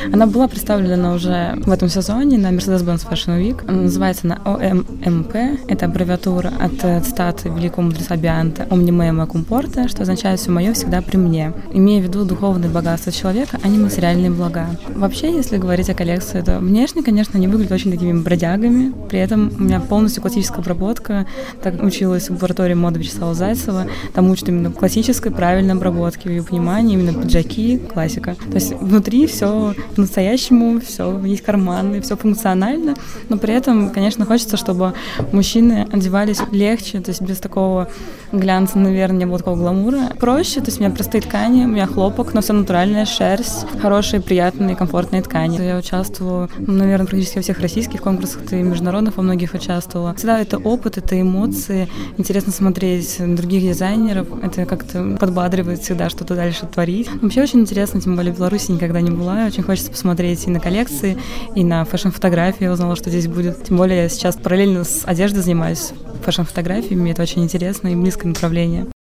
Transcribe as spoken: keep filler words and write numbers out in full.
Она была представлена уже в этом сезоне на Mercedes-Benz Fashion Week. Называется она о эм эм пи. Это аббревиатура от цитаты великого мудреца Бианта «Omni mea mecum porta», что означает «все мое всегда при мне», имея в виду духовные богатства человека, а не материальные блага. Вообще, если говорить о коллекции, то внешне, конечно, они выглядят очень такими бродягами. При этом у меня полностью классическая обработка. Так училась в лаборатории моды Вячеслава Зайцева. Там учат именно классической, правильной обработке, в ее понимании, именно пиджаки, классика. То есть внутри все по-настоящему, все есть карманы, все функционально, но при этом, конечно, хочется, чтобы мужчины одевались легче, то есть без такого глянца, наверное, не было такого гламура. Проще, то есть у меня простые ткани, у меня хлопок, но все натуральная, шерсть, хорошие, приятные, комфортные ткани. Я участвовала, наверное, практически во всех российских конкурсах и международных, во многих участвовала. Всегда это опыт, это эмоции, интересно смотреть на других дизайнеров, это как-то подбадривает всегда что-то дальше творить. Вообще очень интересно, тем более в Беларуси никогда не была, очень хочется посмотреть и на коллекции, и на фэшн-фотографии. Я узнала, что здесь будет. Тем более я сейчас параллельно с одеждой занимаюсь фэшн-фотографиями, это очень интересно и близкое направление.